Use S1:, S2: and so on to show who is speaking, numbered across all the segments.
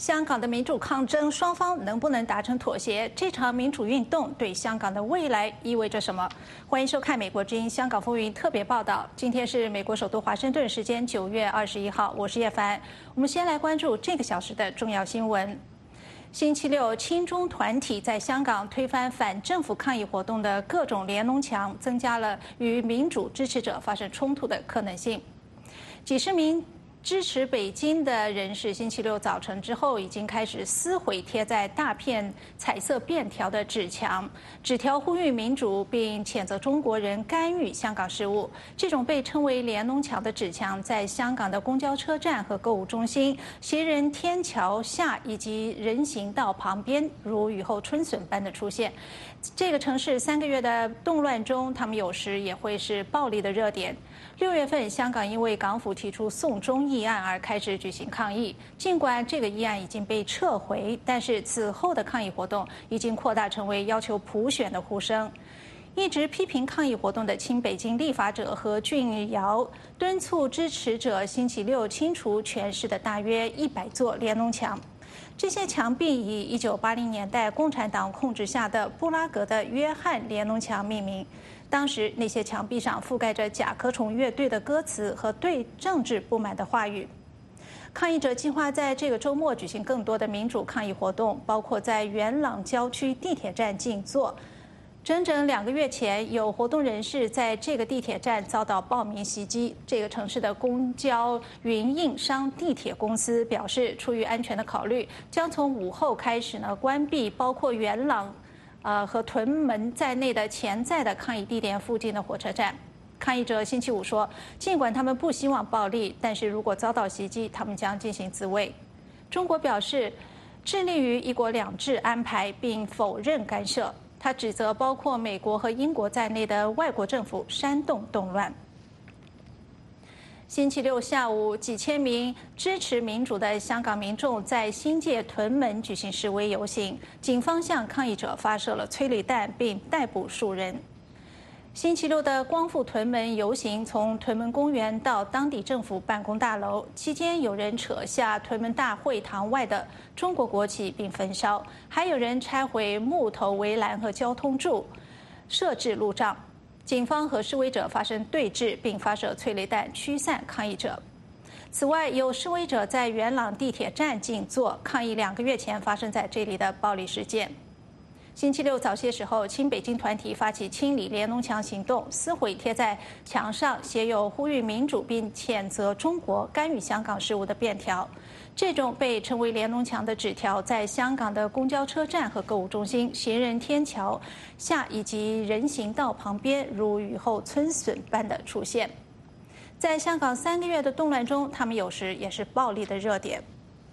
S1: 香港的民主抗争，双方能不能达成妥协？这场民主运动对香港的未来意味着什么？欢迎收看《美国之音香港风云》特别报道。今天是美国首都华盛顿时间9月21号，我是叶凡。我们先来关注这个小时的重要新闻。星期六，亲中团体在香港推翻反政府抗议活动的各种连农墙，增加了与民主支持者发生冲突的可能性。几十名支持北京的人士星期六早晨之后，已经开始撕毁贴在大片彩色便条的纸墙，纸条呼吁民主，并谴责中国人干预香港事务。这种被称为连农墙的纸墙，在香港的公交车站和购物中心、行人天桥下以及人行道旁边，如雨后春笋般的出现。这个城市3个月的动乱中，他们有时也会是暴力的热点。6月份，香港因为港府提出送中议案而开始举行抗议。尽管这个议案已经被撤回，但是此后的抗议活动已经扩大成为要求普选的呼声。一直批评抗议活动的亲北京立法者何俊尧敦促支持者星期六清除全市的大约100座连农墙。这些墙壁以1980年代共产党控制下的布拉格的约翰连农墙命名。当时那些墙壁上覆盖着甲壳虫乐队的歌词和对政治不满的话语。抗议者计划在这个周末举行更多的民主抗议活动，包括在元朗郊区地铁站静坐。整整2个月前，有活动人士在这个地铁站遭到暴民袭击。这个城市的公交云印商地铁公司表示，出于安全的考虑，将从午后开始关闭包括元朗和屯门在内的潜在的抗议地点附近的火车站。抗议者星期五说，尽管他们不希望暴力，但是如果遭到袭击，他们将进行自卫。中国表示致力于1国2制安排，并否认干涉。他指责包括美国和英国在内的外国政府煽动动乱。星期六下午，几千名支持民主的香港民众在新界屯门举行示威游行，警方向抗议者发射了催泪弹，并逮捕数人。星期六的光复屯门游行从屯门公园到当地政府办公大楼，期间有人扯下屯门大会堂外的中国国旗并焚烧，还有人拆毁木头围栏和交通柱，设置路障。警方和示威者发生对峙，并发射催泪弹驱散抗议者。此外，有示威者在元朗地铁站静坐，抗议2个月前发生在这里的暴力事件。星期六早些时候，亲北京团体发起清理连农墙行动，撕毁贴在墙上写有呼吁民主并谴责中国干预香港事务的便条。这种被称为连农墙的纸条，在香港的公交车站和购物中心、行人天桥下以及人行道旁边，如雨后春笋般的出现。在香港3个月的动乱中，他们有时也是暴力的热点。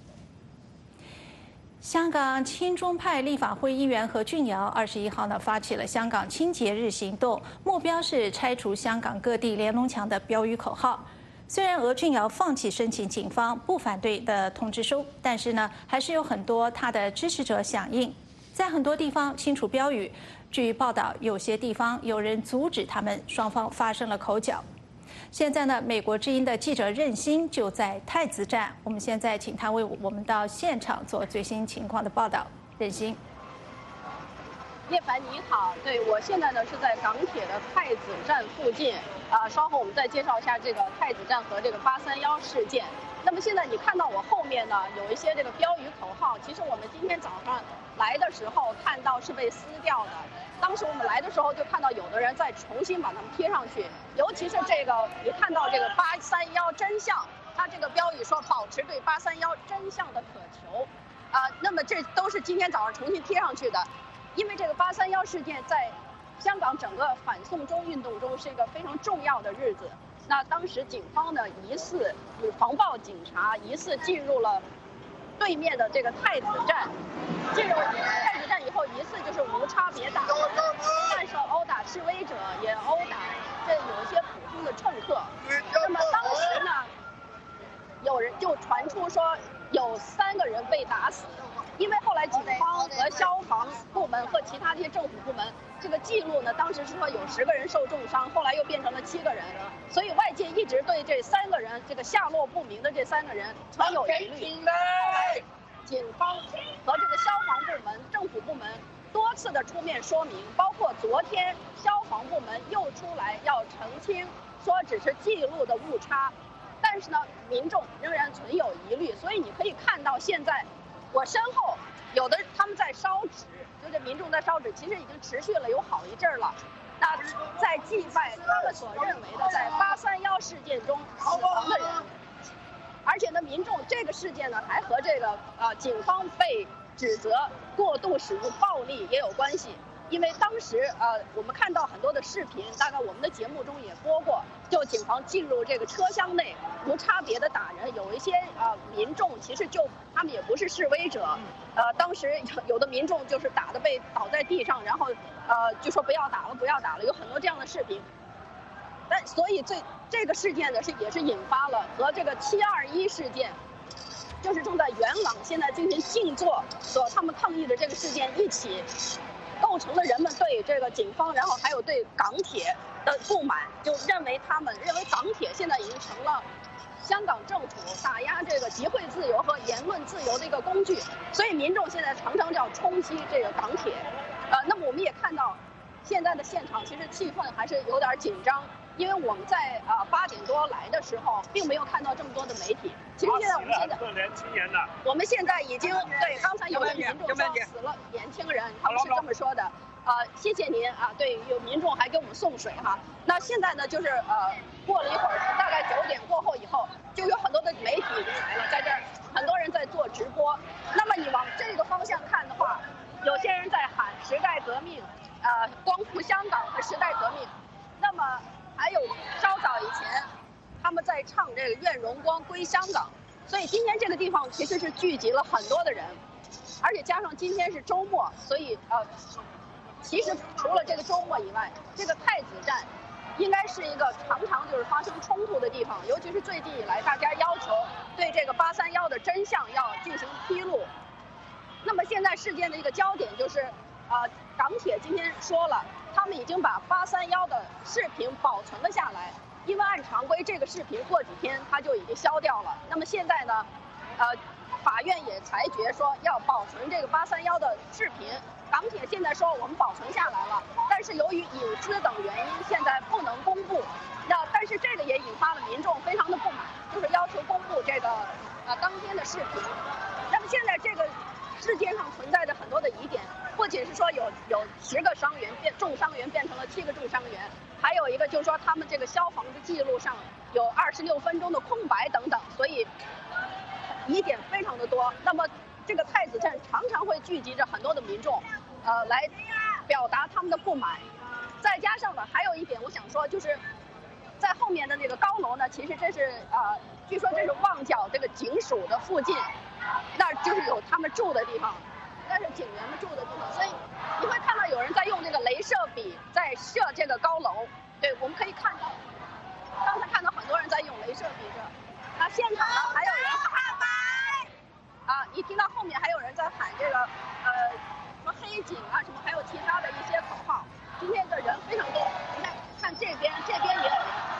S1: 香港亲中派立法会议员何俊尧21号发起了香港清洁日行动，目标是拆除香港各地连农墙的标语口号。虽然何俊尧放弃申请警方不反对的通知书，但是还是有很多他的支持者响应，在很多地方清除标语。据报道，有些地方有人阻止他们，双方发生了口角。现在美国之音的记者任欣就在太子站，我们现在请他为我们到现场做最新情况的报道。任欣。
S2: 叶凡你好，对，我现在是在港铁的太子站附近，稍后我们再介绍一下这个太子站和这个831事件。那么现在你看到我后面有一些这个标语口号，其实我们今天早上来的时候看到是被撕掉的。当时我们来的时候就看到有的人在重新把它们贴上去，尤其是这个你看到这个831真相，它这个标语说保持对831真相的渴求，那么这都是今天早上重新贴上去的。因为这个831事件在香港整个反送中运动中是一个非常重要的日子。那当时警方疑似有防暴警察疑似进入了对面的这个太子站，进入太子站以后疑似就是无差别打人，但是殴打示威者，也殴打这有一些普通的乘客。那么当时有人就传出说有3个人被打死。因为后来警方和消防部门和其他这些政府部门这个记录当时是说有10个人受重伤，后来又变成了7个人，所以外界一直对这3个人这个下落不明的这3个人存有疑虑。 警方和这个消防部门、政府部门多次的出面说明，包括昨天消防部门又出来要澄清，说只是记录的误差，但是呢，民众仍然存有疑虑，所以你可以看到现在我身后有的他们在烧纸，就是民众在烧纸，其实已经持续了有好一阵了。那在祭拜他们所认为的在831事件中死亡的人，而且呢，民众这个事件呢还和这个警方被指责过度使用暴力也有关系。因为当时我们看到很多的视频，大概我们的节目中也播过，就警方进入这个车厢内无差别的打人，有一些民众其实就他们也不是示威者，当时有的民众就是打的被倒在地上，然后就说不要打了，不要打了，有很多这样的视频。但所以这个事件呢也是引发了和这个721事件，就是正在元朗现在进行静坐所他们抗议的这个事件一起。构成了人们对这个警方，然后还有对港铁的不满，就他们认为港铁现在已经成了香港政府打压这个集会自由和言论自由的一个工具，所以民众现在常常就要冲击这个港铁。那么我们也看到，现在的现场其实气氛还是有点紧张，因为我们在8点多来的时候，并没有看到这么多的媒体。其实现在我们现在已经对刚才有的民众说死了年轻人，他们是这么说的。谢谢您啊，对，有民众还给我们送水哈。那现在呢，就是过了一会儿，大概9点过后以后，就有很多的媒体已经来了，在这儿很多人在做直播。那么你往这个方向看的话，有些人在喊时代革命，光复香港和时代革命。那么还有稍早以前，他们在唱这个愿荣光归香港。所以今天这个地方其实是聚集了很多的人，而且加上今天是周末，所以其实除了这个周末以外，这个太子站应该是一个常常就是发生冲突的地方，尤其是最近以来，大家要求对这个831的真相要进行披露。那么现在事件的一个焦点就是，港铁今天说了，他们已经把831的视频保存了下来，因为按常规这个视频过几天它就已经消掉了。那么现在呢，法院也裁决说要保存这个831的视频。港铁现在说我们保存下来了，但是由于隐私等原因，现在不能公布。但是这个也引发了民众非常的不满，就是要求公布这个当天的视频。那么现在这个事件上存在着很多的疑点，不仅是说有10个伤员重伤员变成了7个重伤员，还有一个就是说他们这个消防的记录上有26分钟的空白等等，所以疑点非常的多。那么这个太子站常常会聚集着很多的民众，来表达他们的不满。再加上呢，还有一点我想说，就是在后面的那个高楼呢，其实这是据说这是旺角这个警署的附近，那就是有他们住的地方，那是警员们住的地方，所以你会看到有人在用这个镭射笔在射这个高楼。对，我们可以看到，刚才看到很多人在用镭射笔射。那现场呢还有人喊白，一听到后面还有人在喊这个什么黑警啊什么，还有其他的一些口号。今天的人非常多，你看这边也有人。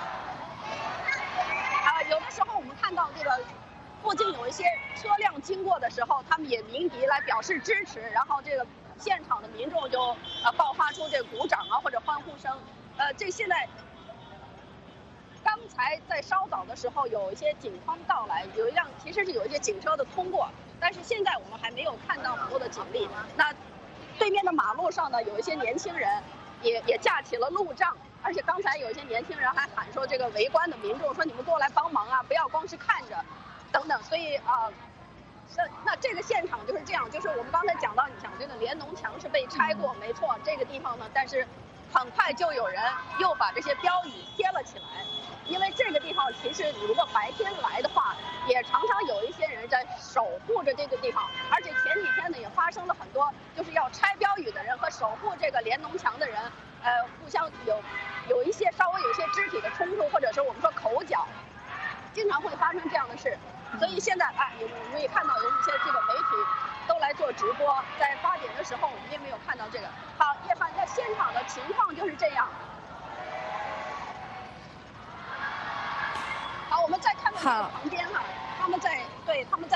S2: 有的时候我们看到这个附近有一些车辆经过的时候，他们也鸣笛来表示支持，然后这个现场的民众就爆发出这个鼓掌啊或者欢呼声。这现在刚才在稍早的时候有一些警方到来，其实是有一些警车的通过，但是现在我们还没有看到很多的警力。那对面的马路上呢，有一些年轻人也架起了路障，而且刚才有一些年轻人还喊说这个围观的民众说你们过来帮忙啊，不要光是看着，等等。所以那这个现场就是这样，就是我们刚才讲这个联农墙是被拆过，没错，这个地方呢，但是很快就有人又把这些标语贴了起来。因为这个地方其实你如果白天来的话，也常常有一些人在守护着这个地方，而且前几天呢也发生了很多就是要拆标语的人和守护这个联农墙的人，互相有一些稍微有一些肢体的冲突，或者是我们说口角，经常会发生这样的事。所以现在我们也看到有一些这个媒体都来做直播，在8点的时候我们并没有看到这个。好，叶凡，在现场的情况就是这样。好，我们再看到这个旁边哈，他们在唱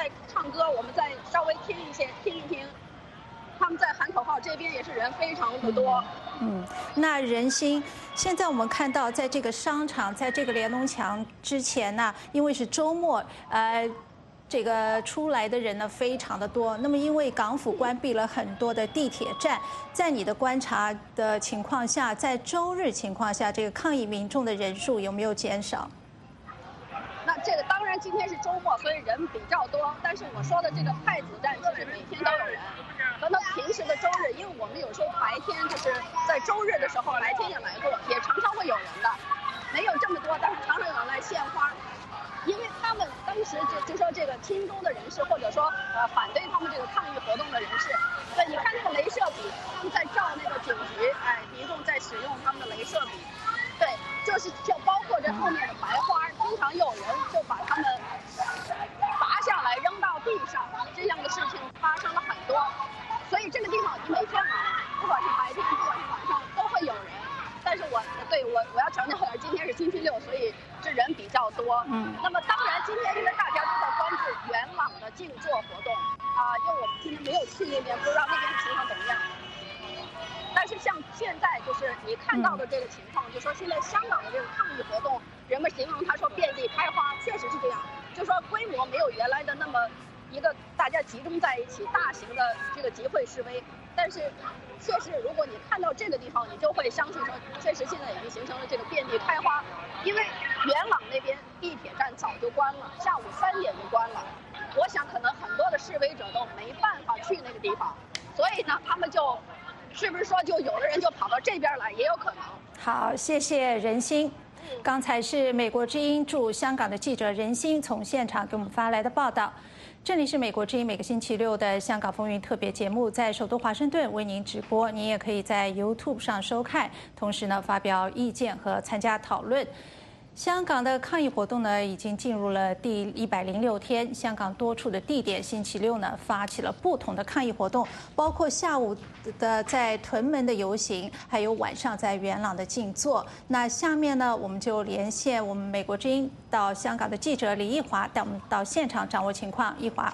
S2: 唱歌，我们再稍微听一听。他们在喊口号，这边也是人非常的多。
S1: 那人心，现在我们看到，在这个商场，在这个连农墙之前呢，因为是周末，这个出来的人呢非常的多。那么，因为港府关闭了很多的地铁站，在你的观察的情况下，在周日情况下，这个抗议民众的人数有没有减少？
S2: 那这个当然今天是周末，所以人比较多。但是我说的这个太子站，其实每天都有人。和那平时的周日，因为我们有时候白天就是在周日的时候，白天也来过，也常常会有人的，没有这么多，但是常常有人来献花。因为他们当时就说这个亲中的人士，或者说反对他们这个抗议活动的人士，对，你看那个镭射笔，他们在照那个警局，民众在使用他们的镭射笔，对，就包括这后面的白花，经常有人就把它们拔下来扔到地上，这样的事情发生了很多，所以这个地方你每天来，不管是白天，不管是晚上，都会有人。但是我要强调一下，今天是星期六，所以这人比较多。那么当然今天因为大家都在关注元朗的静坐活动因为我们今天没有去那边，不知道那边情况怎么样。但是像现在就是你看到的这个情况，就说现在香港的这个抗议活动，人们形容它说遍地开花，确实是这样，就说规模没有原来的那么一个大家集中在一起大型的这个集会示威，但是确实如果你看到这个地方，你就会相信说，确实现在已经形成了这个遍地开花，因为元朗那边地铁站早就关了，下午3点就关了，我想可能很多的示威者都没办法去那个地方，所以呢，他们是不是说就有的人就跑到这边来，也有可能。
S1: 好，谢谢任馨。刚才是美国之音驻香港的记者任馨从现场给我们发来的报道。这里是美国之音每个星期六的香港风云特别节目，在首都华盛顿为您直播，您也可以在 YouTube 上收看，同时呢发表意见和参加讨论。香港的抗议活动呢，已经进入了第106天。香港多处的地点，星期六呢发起了不同的抗议活动，包括下午的在屯门的游行，还有晚上在元朗的静坐。那下面呢，我们就连线我们美国之音到香港的记者李义华，带我们到现场掌握情况。义华。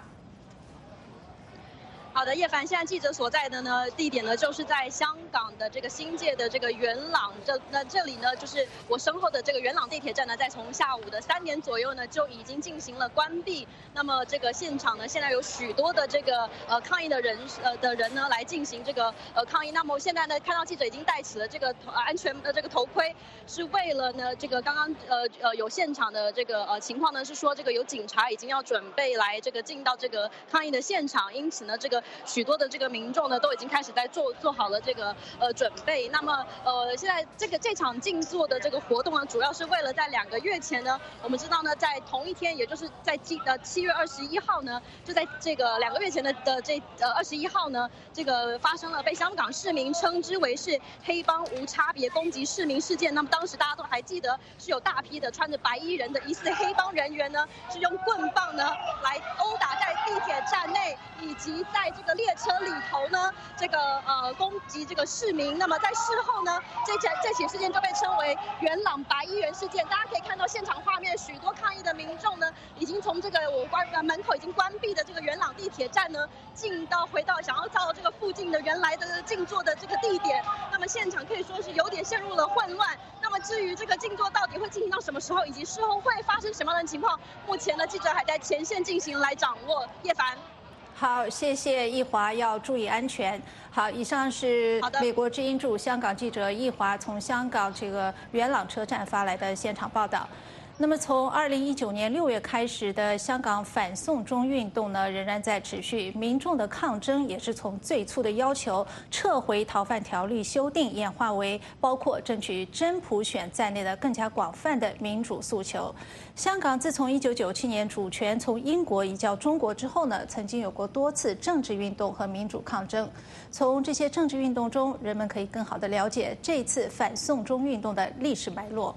S3: 好的，叶凡，现在记者所在的地点呢，就是在香港的这个新界的这个元朗，这里呢，就是我身后的这个元朗地铁站呢，在从下午的3点左右呢，就已经进行了关闭。那么这个现场呢，现在有许多的这个抗议的人呢来进行这个抗议。那么现在呢，看到记者已经戴起了这个安全的这个头盔，是为了呢这个刚刚有现场的这个情况呢，是说这个有警察已经要准备来这个进到这个抗议的现场，因此呢这个许多的这个民众呢都已经开始在做好了这个准备。那么现在这场静坐的这个活动呢，主要是为了在2个月前呢，我们知道呢，在同一天，也就是在7月21号呢，就在这个2个月前的这21号呢，这个发生了被香港市民称之为是黑帮无差别攻击市民事件。那么当时大家都还记得，是有大批的穿着白衣人的疑似黑帮人员呢，是用棍棒呢来殴打在地铁站内以及在这个列车里头呢，这个攻击这个市民。那么在事后呢，这起事件就被称为元朗白衣人事件。大家可以看到现场画面，许多抗议的民众呢，已经从这个门口已经关闭的这个元朗地铁站呢，回到想要到这个附近的原来的静坐的这个地点。那么现场可以说是有点陷入了混乱。那么至于这个静坐到底会进行到什么时候，以及事后会发生什么样的情况，目前呢记者还在前线进行来掌握。叶凡。
S1: 好，谢谢义华，要注意安全。好，以上是美国之音驻香港记者义华从香港这个元朗车站发来的现场报道。那么，从2019年6月开始的香港反送中运动呢，仍然在持续。民众的抗争也是从最初的要求撤回逃犯条例修订，演化为包括争取真普选在内的更加广泛的民主诉求。香港自从1997年主权从英国移交中国之后呢，曾经有过多次政治运动和民主抗争。从这些政治运动中，人们可以更好地了解这一次反送中运动的历史脉络。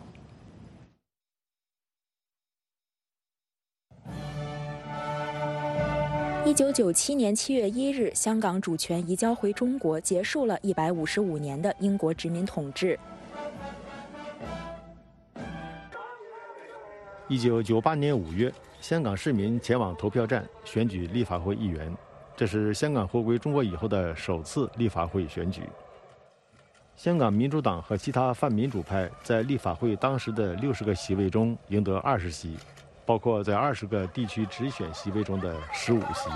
S4: 1997年7月1日，香港主权移交回中国，结束了155年的英国殖民统治。
S5: 1998年5月， 香港市民前往投票站选举立法会议员，这是香港回归中国以后的首次立法会选举。香港民主党和其他泛民主派在立法会当时的60个席位中赢得20席，包括在20个地区直选席位中的15席。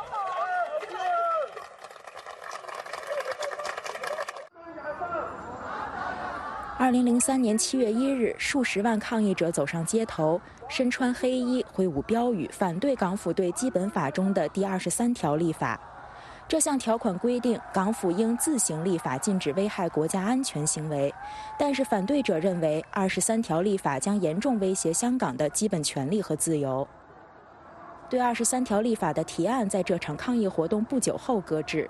S4: 2003年7月1日，数十万抗议者走上街头，身穿黑衣，挥舞标语，反对港府对基本法中的第23条立法。这项条款规定，港府应自行立法禁止危害国家安全行为，但是反对者认为23条立法将严重威胁香港的基本权利和自由。对23条立法的提案在这场抗议活动不久后搁置。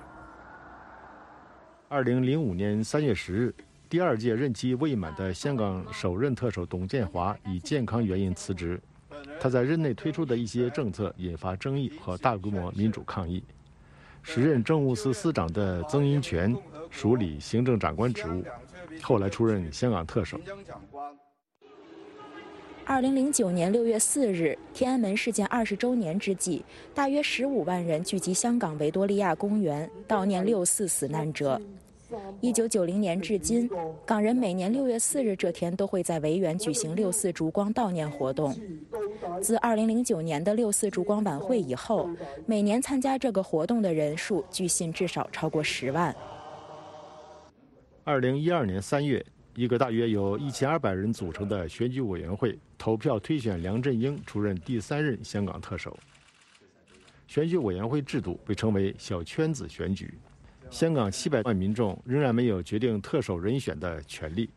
S5: 2005年3月10日，第2届任期未满的香港首任特首董建华以健康原因辞职。他在任内推出的一些政策引发争议和大规模民主抗议。时任政务司司长的曾荫权署理行政长官职务，后来出任香港特首。
S4: 2009年6月4日，天安门事件20周年之际，大约15万人聚集香港维多利亚公园，悼念6·4死难者。1990年至今，港人每年6月4日这天都会在维园举行6·4烛光悼念活动。自2009年的6·4烛光晚会以后，每年参加这个活动的人数据信至少超过10万。
S5: 2012年3月，一个大约有1200人组成的选举委员会投票推选梁振英出任第3任香港特首。选举委员会制度被称为小圈子选举。香港700万民众仍然没有决定特首人选的权利。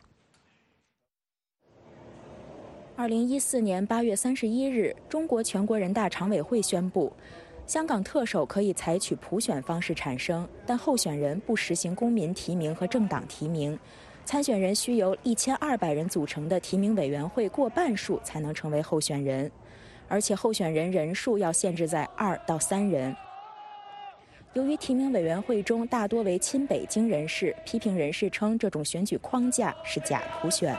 S4: 2014年8月31日，中国全国人大常委会宣布，香港特首可以采取普选方式产生，但候选人不实行公民提名和政党提名，参选人需由1200人组成的提名委员会过半数才能成为候选人，而且候选人人数要限制在2到3人。由于提名委员会中大多为亲北京人士，批评人士称这种选举框架是假普选。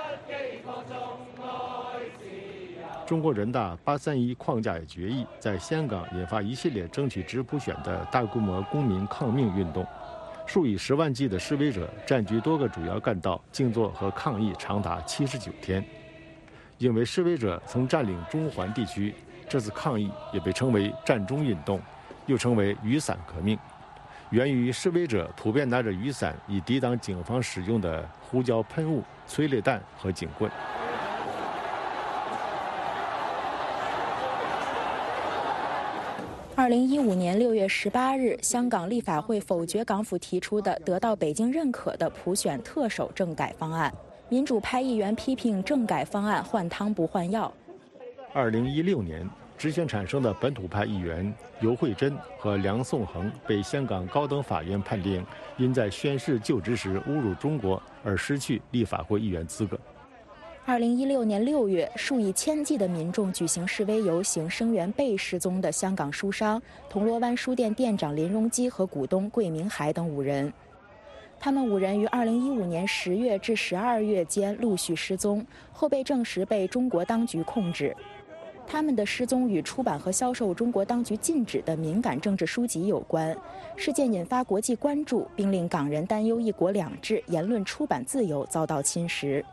S5: 中国人大831框架决议在香港引发一系列争取直普选的大规模公民抗命运动，数以10万计的示威者占据多个主要干道，静坐和抗议长达79天。因为示威者曾占领中环地区，这次抗议也被称为占中运动，又称为雨伞革命，源于示威者普遍拿着雨伞以抵挡警方使用的胡椒喷雾、催泪弹和警棍。
S4: 2015年6月18日，香港立法会否决港府提出的得到北京认可的普选特首政改方案。民主派议员批评政改方案换汤不换药。
S5: 2016年，直选产生的本土派议员尤惠珍和梁颂恒被香港高等法院判定因在宣誓就职时侮辱中国而失去立法会议员资格。
S4: 2016年6月，数以千计的民众举行示威游行，声援被失踪的香港书商铜锣湾书店店长林荣基和股东桂明海等5人。他们5人于2015年10月至12月间陆续失踪，后被证实被中国当局控制。他们的失踪与出版和销售中国当局禁止的敏感政治书籍有关。事件引发国际关注，并令港人担忧一国两制、言论出版自由遭到侵蚀。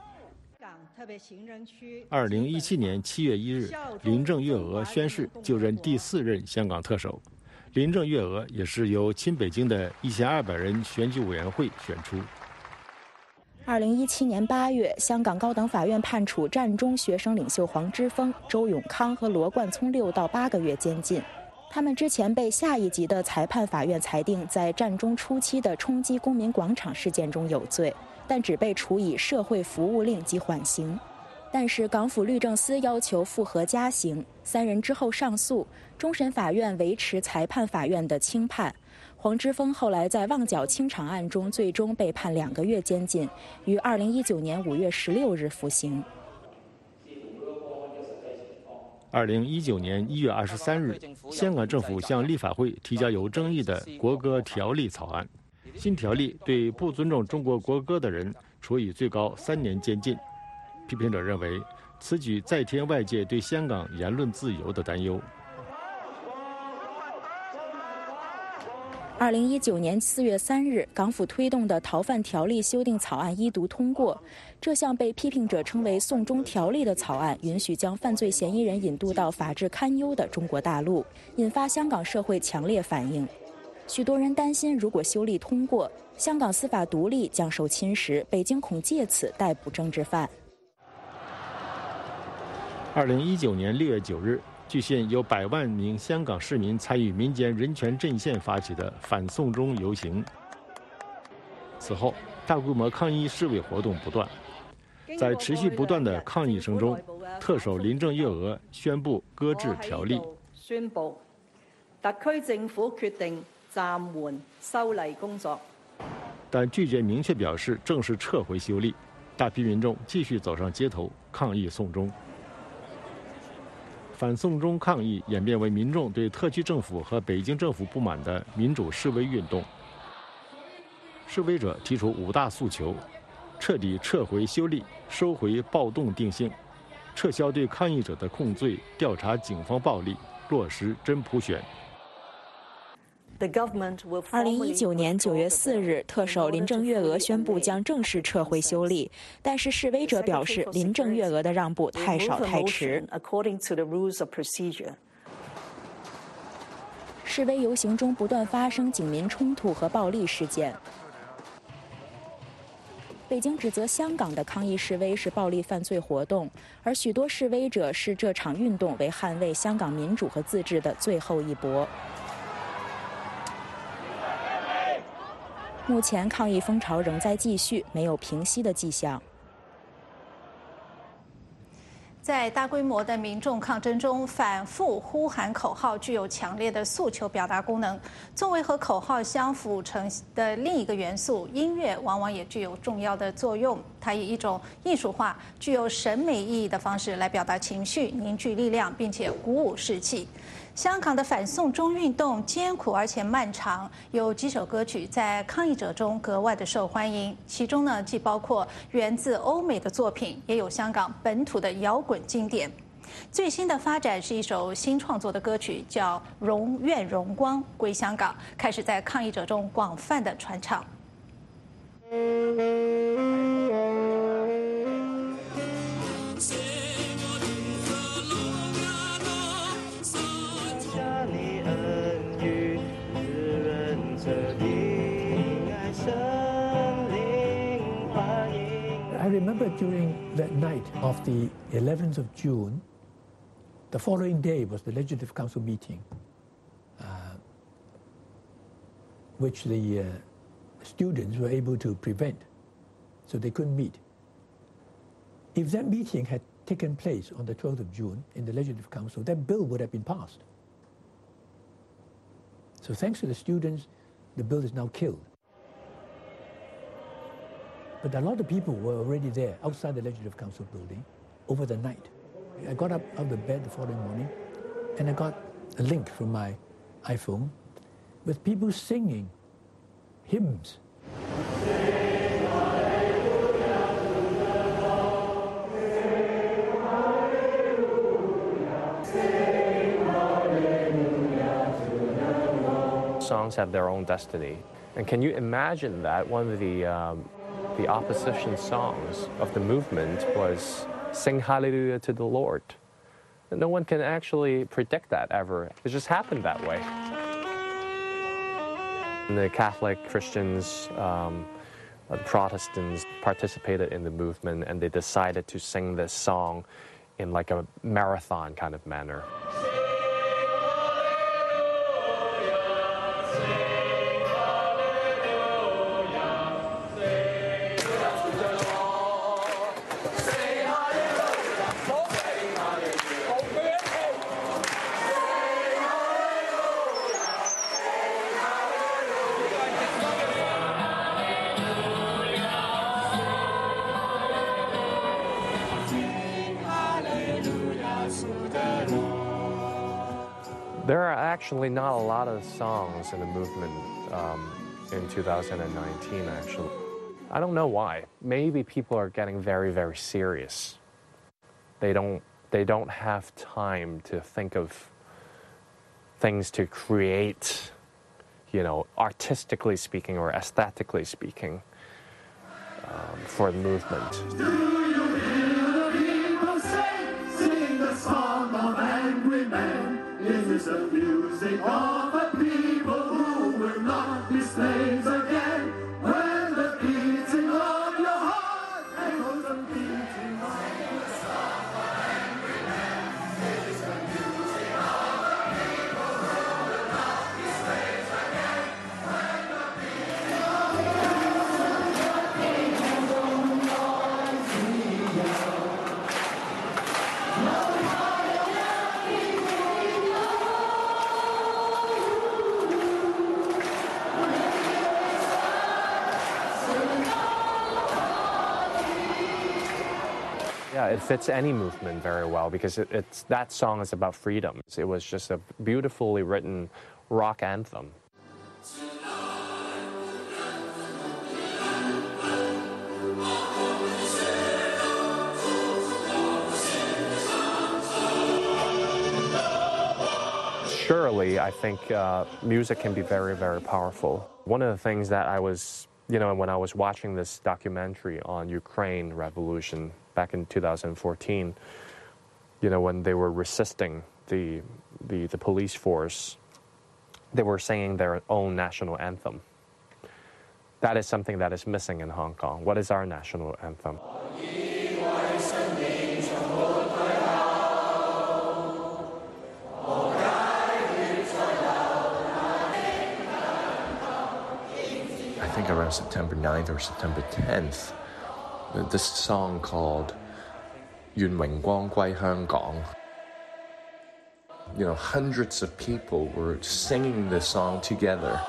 S5: 2017年7月1日，林郑月娥宣誓就任第4任香港特首。林郑月娥也是由亲北京的1200人选举委员会选出。
S4: 2017年8月，香港高等法院判处战中学生领袖黄之锋、周永康和罗冠聪6到8个月监禁。他们之前被下一级的裁判法院裁定在战中初期的冲击公民广场事件中有罪，但只被处以社会服务令及缓刑。但是港府律政司要求复核加刑，3人之后上诉，终审法院维持裁判法院的轻判。黄之锋后来在旺角清场案中最终被判2个月监禁，于2019年5月16日服刑。
S5: 2019年1月23日，香港政府向立法会提交有争议的国歌条例草案。新条例对不尊重中国国歌的人处以最高3年监禁。批评者认为， 此举再添外界对香港言论自由的担忧。
S4: 2019年4月3日，港府推动的逃犯条例修订草案一读通过。这项被批评者称为"送中条例"的草案，允许将犯罪嫌疑人引渡到法治堪忧的中国大陆，引发香港社会强烈反应。许多人担心，如果修例通过，香港司法独立将受侵蚀，北京恐借此逮捕政治犯。
S5: 2019年6月9日。据信，有100万名香港市民参与民间人权阵线发起的反送中游行。此后，大规模抗议示威活动不断。在持续不断的抗议声中，特首林郑月娥宣布搁置条例。
S6: 宣布，特區政府決定暫緩修例工作，
S5: 但拒絕明確表示正式撤回修例。大批民眾繼續走上街頭抗議送中。反送中抗议演变为民众对特区政府和北京政府不满的民主示威运动。示威者提出5大诉求：彻底撤回修例，收回暴动定性，撤销对抗议者的控罪，调查警方暴力，落实真普选。
S4: 2019年9月4日，特首林郑月娥宣布将正式撤回修例，但是示威者表示林郑月娥的让步太少太迟。示威游行中不断发生警民冲突和暴力事件。北京指责香港的抗议示威是暴力犯罪活动，而许多示威者视这场运动为捍卫香港民主和自治的最后一搏。目前抗议风潮仍在继续，没有平息的迹象。
S1: 在大规模的民众抗争中，反复呼喊口号具有强烈的诉求表达功能。作为和口号相辅成的另一个元素，音乐往往也具有重要的作用。它以一种艺术化、具有审美意义的方式来表达情绪、凝聚力量，并且鼓舞士气。香港的反送中运动艰苦而且漫长，有几首歌曲在抗议者中格外的受欢迎。其中呢，既包括源自欧美的作品，也有香港本土的摇滚经典。最新的发展是一首新创作的歌曲，叫《荣愿荣光归香港》，开始在抗议者中广泛的传唱。
S7: I remember during that night of the 11th of June, the following day was the Legislative Council meeting, which the students were able to prevent, so they couldn't meet. If that meeting had taken place on the 12th of June in the Legislative Council, that bill would have been passed. So thanks to the students, the bill is now killed. But a lot of people were already there outside the Legislative Council building over the night. I got up out of bed the following morning and I got a link from my iPhone with people singing hymns.
S8: Songs have their own destiny. And can you imagine that one of the opposition songs of the movement was "Sing Hallelujah to the Lord"? And no one can actually predict that ever. It just happened that way. And the Catholic Christians, the Protestants participated in the movement, and they decided to sing this song in like a marathon kind of manner. There are actually not a lot of songs in the movement in 2019, actually. I don't know why. Maybe people are getting very, very serious. They don't have time to think of things to create, artistically speaking or aesthetically speaking, for the movement.
S9: Do you hear the people sing the song of angry men? Is this the music of a people who will not be slaves again? When the beating of your heart echoes the beating of the song of angry men, is this the music of a people who will not be slaves again? When the beating of
S8: Yeah, it fits any movement very well because that song is about freedom. It was just a beautifully written rock anthem. Surely, I think music can be very, very powerful. One of the things that I was, when I was watching this documentary on Ukraine revolution back in 2014, when they were resisting the police force, they were singing their own national anthem. That is something that is missing in Hong Kong. What is our national anthem?
S10: I think around September 9th or September 10th, this song called 願榮光歸香港. Hundreds of people were singing this song together.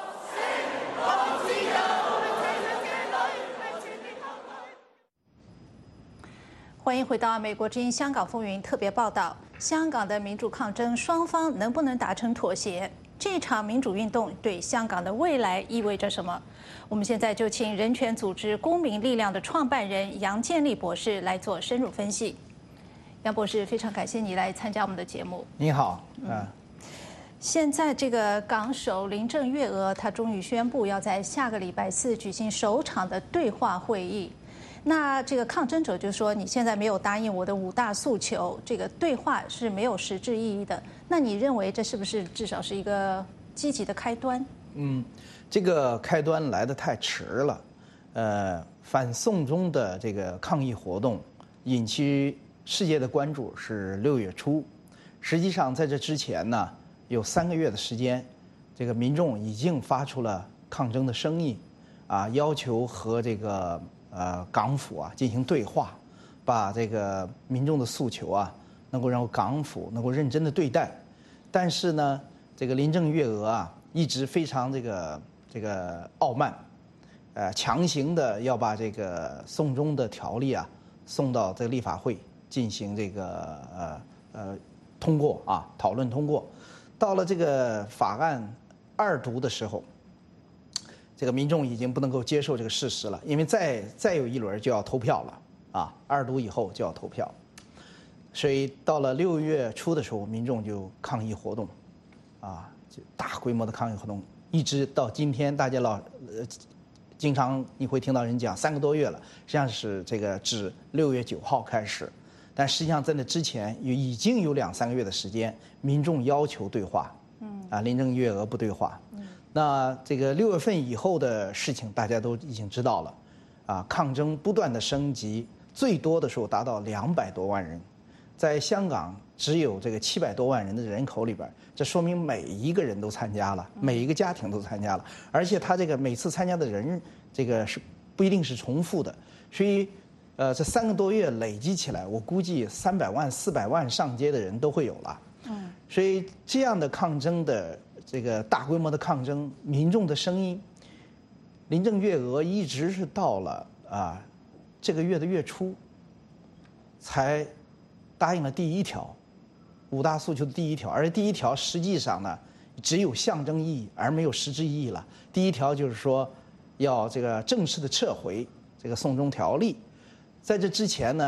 S1: 欢迎回到美国之音香港风云特别报道。香港的民主抗争，双方能不能达成妥协？这场民主运动对香港的未来意味着什么？我们现在就请人权组织公民力量的创办人杨建立博士来做深入分析。杨博士，非常感谢你来参加我们的节目。
S11: 你好，
S1: 现在这个港首林郑月娥，她终于宣布要在下个礼拜4举行首场的对话会议。那这个抗争者就说，你现在没有答应我的5大诉求，这个对话是没有实质意义的。那你认为这是不是至少是一个积极的开端？
S11: 这个开端来得太迟了。反送中的这个抗议活动引起世界的关注是6月初，实际上在这之前呢，有3个月的时间，这个民众已经发出了抗争的声音，要求和这个港府进行对话，把这个民众的诉求能够让港府能够认真的对待。但是呢，这个林郑月娥一直非常这个傲慢，强行的要把这个送中的条例送到这个立法会进行这个通过讨论通过。到了这个法案2读的时候，这个民众已经不能够接受这个事实了，因为再有一轮就要投票了2读以后就要投票，所以到了6月初的时候，民众就抗议活动，就大规模的抗议活动，一直到今天，大家经常你会听到人讲3个多月了，实际上是这个至6月9号开始，但实际上在那之前已经有2-3个月的时间，民众要求对话，林郑月娥不对话。那这个6月份以后的事情大家都已经知道了，抗争不断的升级，最多的时候达到200多万人，在香港只有这个700多万人的人口里边，这说明每一个人都参加了，每一个家庭都参加了，而且他这个每次参加的人，这个是不一定是重复的，所以这3个多月累积起来，我估计300万、400万上街的人都会有了。所以这样的抗争的这个大规模的抗争，民众的声音，林郑月娥一直是到了这个月的月初，才答应了第1条，5大诉求的第1条，而第1条实际上呢只有象征意义，而没有实质意义了。第1条就是说要这个正式的撤回这个送中条例。在这之前呢，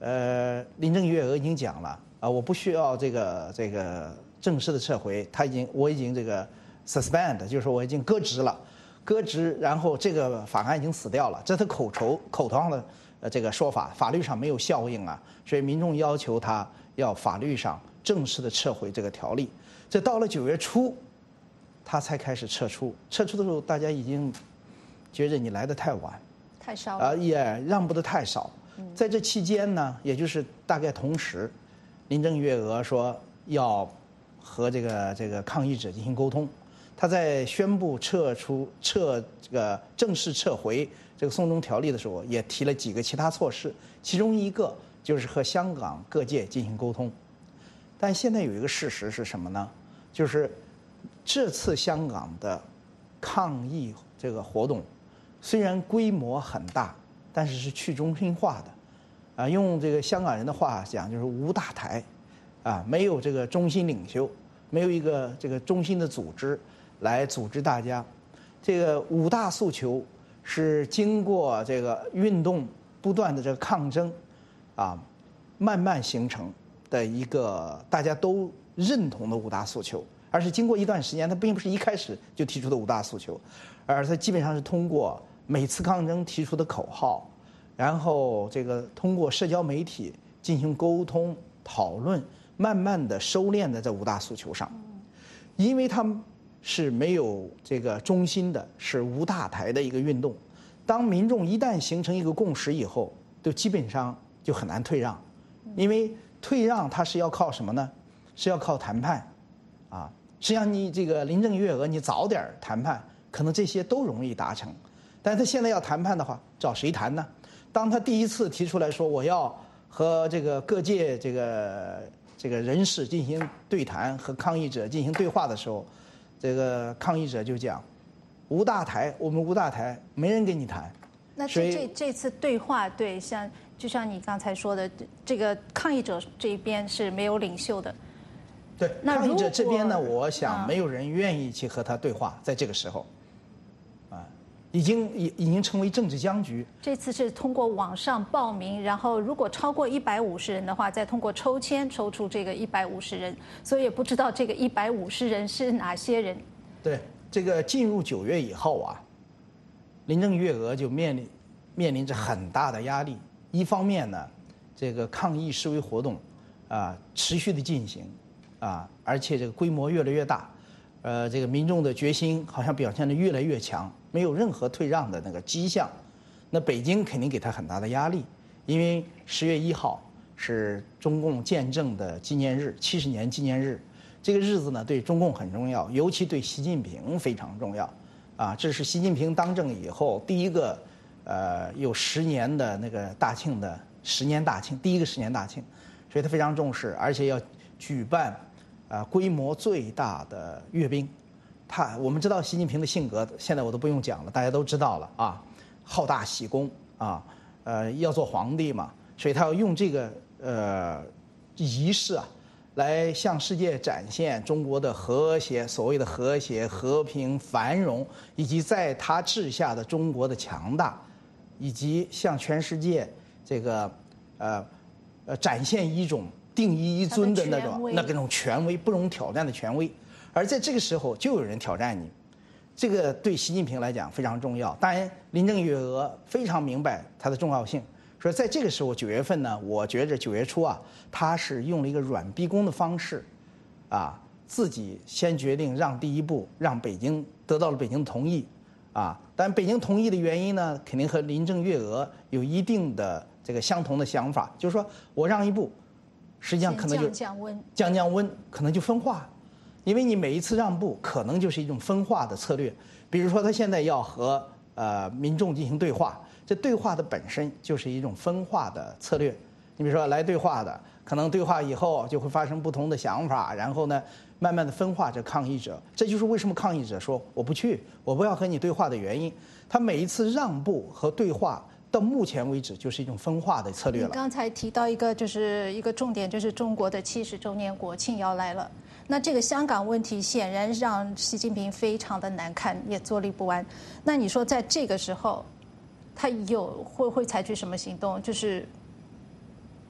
S11: 林郑月娥已经讲了啊，我不需要这个正式的撤回，我已经这个 suspend， 就是说我已经搁置，然后这个法案已经死掉了，这是口头上的这个说法，法律上没有效应啊，所以民众要求他要法律上正式的撤回这个条例。这到了9月初，他才开始撤出的时候，大家已经觉得你来得太晚，
S1: 太少了
S11: 也让步的太少。在这期间呢，也就是大概同时，林郑月娥说要和这个抗议者进行沟通。他在宣布这个正式撤回这个送中条例的时候，也提了几个其他措施，其中一个就是和香港各界进行沟通。但现在有一个事实是什么呢？就是这次香港的抗议这个活动，虽然规模很大，但是去中心化的，用这个香港人的话讲，就是无大台，没有这个中心领袖，没有一个这个中心的组织来组织大家。这个5大诉求是经过这个运动不断的这个抗争，慢慢形成的一个大家都认同的5大诉求，而是经过一段时间，它并不是一开始就提出的5大诉求，而它基本上是通过每次抗争提出的口号，然后这个通过社交媒体进行沟通讨论，慢慢的收敛在这5大诉求上。因为他们是没有这个中心的，是无大台的一个运动。当民众一旦形成一个共识以后，就基本上就很难退让，因为退让它是要靠什么呢？是要靠谈判，实际上你这个林郑月娥你早点谈判，可能这些都容易达成。但是他现在要谈判的话，找谁谈呢？当他第一次提出来说我要和这个各界这个人士进行对谈，和抗议者进行对话的时候，这个抗议者就讲无大台，我们无大台，没人跟你谈。
S1: 那这次对话，对，就像你刚才说的，这个抗议者这一边是没有领袖的。
S11: 对，抗议者这边呢，我想没有人愿意去和他对话，在这个时候，已经成为政治僵局。
S1: 这次是通过网上报名，然后如果超过150人的话，再通过抽签抽出这个150人，所以也不知道这个150人是哪些人。
S11: 对，这个进入9月以后林郑月娥就面临着很大的压力。一方面呢，这个抗议示威活动持续的进行而且这个规模越来越大，这个民众的决心好像表现得越来越强，没有任何退让的那个迹象。那北京肯定给他很大的压力，因为10月1号是中共建政的纪念日，70年纪念日。这个日子呢，对中共很重要，尤其对习近平非常重要。这是习近平当政以后第一个有10年的那个大庆的10年大庆，第一个10年大庆，所以他非常重视，而且要举办规模最大的阅兵。我们知道习近平的性格，现在我都不用讲了，大家都知道了好大喜功要做皇帝嘛，所以他要用这个仪式来向世界展现中国的和谐，所谓的和谐、和平、繁荣，以及在他治下的中国的强大，以及向全世界这个展现一种定一尊的那种权威，不容挑战的权威。而在这个时候，就有人挑战你，这个对习近平来讲非常重要。当然，林郑月娥非常明白它的重要性。说在这个时候9月份呢，我觉着9月初他是用了一个软逼宫的方式，自己先决定让第一步，让北京得到了北京的同意，但北京同意的原因呢，肯定和林郑月娥有一定的这个相同的想法，就是说我让一步，实际上可能就降温，可能就分化，因为你每一次让步，可能就是一种分化的策略。比如说他现在要和民众进行对话。这对话的本身就是一种分化的策略。你比如说来对话的，可能对话以后就会发生不同的想法，然后呢，慢慢的分化着抗议者。这就是为什么抗议者说我不去，我不要和你对话的原因。他每一次让步和对话，到目前为止就是一种分化的策略了。
S1: 你刚才提到一个重点，就是中国的70周年国庆要来了。那这个香港问题显然让习近平非常的难看，也坐立不安。那你说在这个时候，他会采取什么行动？就是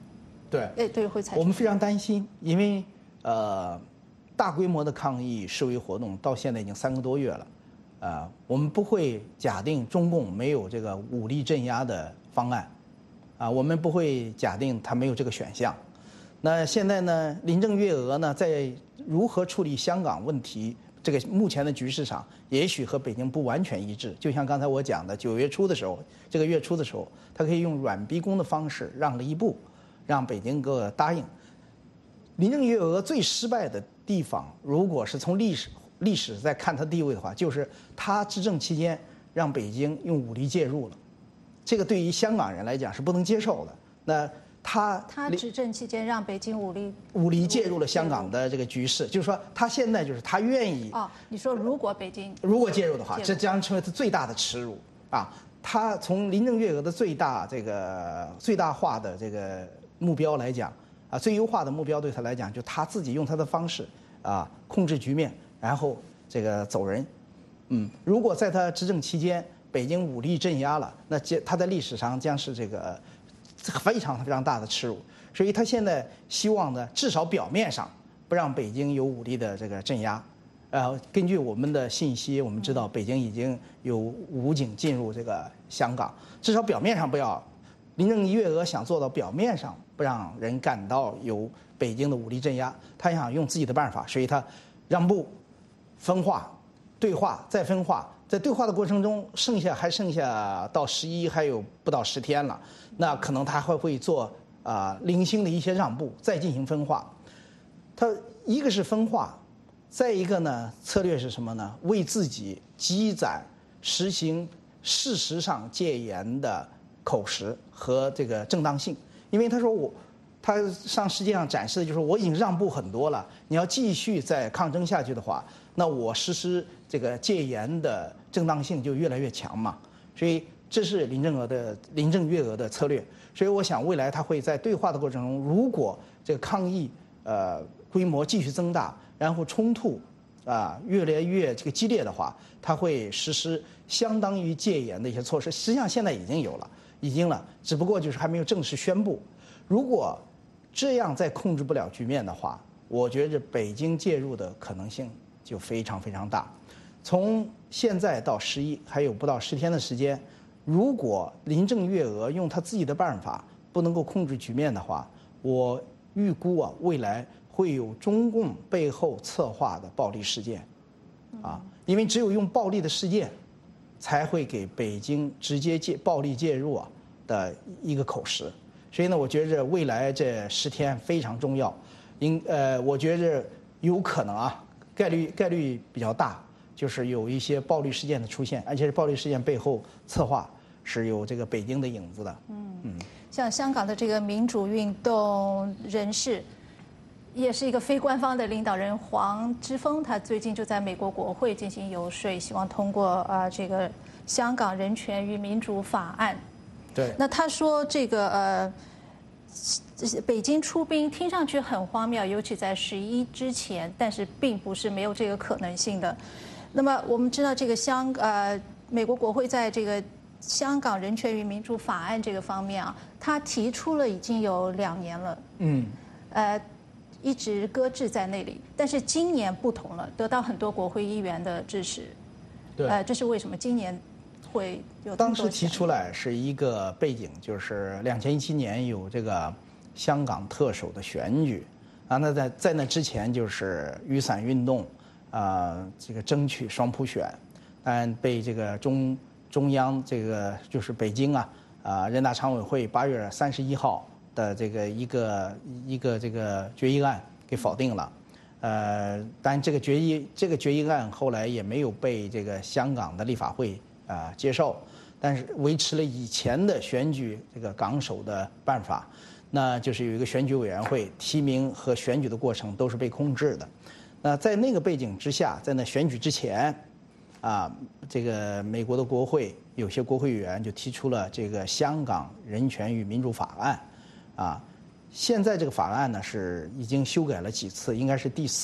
S11: 对，
S1: 对，会采取。
S11: 我们非常担心，因为大规模的抗议示威活动到现在已经3个多月了，我们不会假定中共没有这个武力镇压的方案，我们不会假定他没有这个选项。那现在呢，林郑月娥呢，在如何处理香港问题这个目前的局势上，也许和北京不完全一致。就像刚才我讲的，9月初的时候，这个月初的时候，他可以用软逼宫的方式让了一步，让北京给答应。林郑月娥最失败的地方，如果是从历史在看他地位的话，就是他执政期间让北京用武力介入了，这个对于香港人来讲是不能接受的。那他
S1: 执政期间让北京武力
S11: 介入了香港的这个局势，就是说他现在就是他愿意
S1: 你说如果北京
S11: 介入的话，这将成为他最大的耻辱啊！他从林郑月娥的最大化的这个目标来讲最优化的目标对他来讲，就他自己用他的方式控制局面，然后这个走人。如果在他执政期间北京武力镇压了，那他在历史上将是这个非常非常大的耻辱。所以他现在希望呢，至少表面上不让北京有武力的这个镇压。根据我们的信息，我们知道北京已经有武警进入这个香港，至少表面上不要。林郑月娥想做到表面上不让人感到有北京的武力镇压，他想用自己的办法，所以他让步、分化、对话再分化。在对话的过程中，还剩下到11还有不到10天了，那可能他还会做零星的一些让步，再进行分化。他一个是分化，再一个呢策略是什么呢？为自己积攒实行事实上戒严的口实和这个正当性。因为他说他向世界上展示的就是我已经让步很多了，你要继续再抗争下去的话，那我实施这个戒严的正当性就越来越强嘛。所以这是林郑月娥的策略。所以我想未来他会在对话的过程中，如果这个抗议规模继续增大，然后冲突越来越这个激烈的话，他会实施相当于戒严的一些措施。实际上现在已经了，只不过就是还没有正式宣布。如果这样再控制不了局面的话，我觉着北京介入的可能性就非常非常大。从现在到11还有不到10天的时间，如果林郑月娥用她自己的办法不能够控制局面的话，我预估未来会有中共背后策划的暴力事件，因为只有用暴力的事件，才会给北京直接暴力介入的一个口实。所以呢，我觉着未来这10天非常重要。我觉着有可能概率比较大，就是有一些暴力事件的出现，而且是暴力事件背后策划是有这个北京的影子的。
S1: 像香港的这个民主运动人士，也是一个非官方的领导人黄之锋，他最近就在美国国会进行游说，希望通过这个香港人权与民主法案。
S11: 对。
S1: 那他说这个北京出兵听上去很荒谬，尤其在11之前，但是并不是没有这个可能性的。那么我们知道这个美国国会在这个香港人权与民主法案这个方面他提出了已经有2年了。一直搁置在那里，但是今年不同了，得到很多国会议员的支持。
S11: 对，这
S1: 是为什么？今年会有
S11: 当时提出来是一个背景，就是2017年有这个香港特首的选举那在那之前就是雨伞运动这个争取双普选，但被这个中央这个就是北京人大常委会8月31号。的这个一个这个决议案给否定了，但这个决议案后来也没有被这个香港的立法会接受，但是维持了以前的选举这个港首的办法，那就是有一个选举委员会，提名和选举的过程都是被控制的。那在那个背景之下，在那选举之前，这个美国的国会有些国会议员就提出了这个香港人权与民主法案。现在这个法案呢是已经修改了几次，应该是第